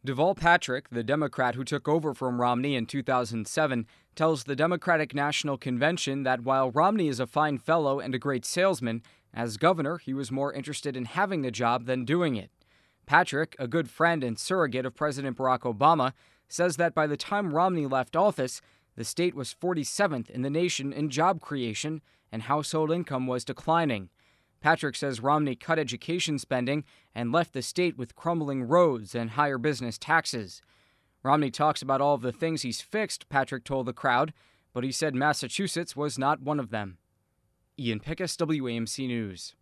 Deval Patrick, the Democrat who took over from Romney in 2007, tells the Democratic National Convention that while Romney is a fine fellow and a great salesman, as governor he was more interested in having the job than doing it. Patrick, a good friend and surrogate of President Barack Obama, says that by the time Romney left office, the state was 47th in the nation in job creation and household income was declining. Patrick says Romney cut education spending and left the state with crumbling roads and higher business taxes. Romney talks about all of the things he's fixed, Patrick told the crowd, but he said Massachusetts was not one of them. Ian Pickus, WAMC News.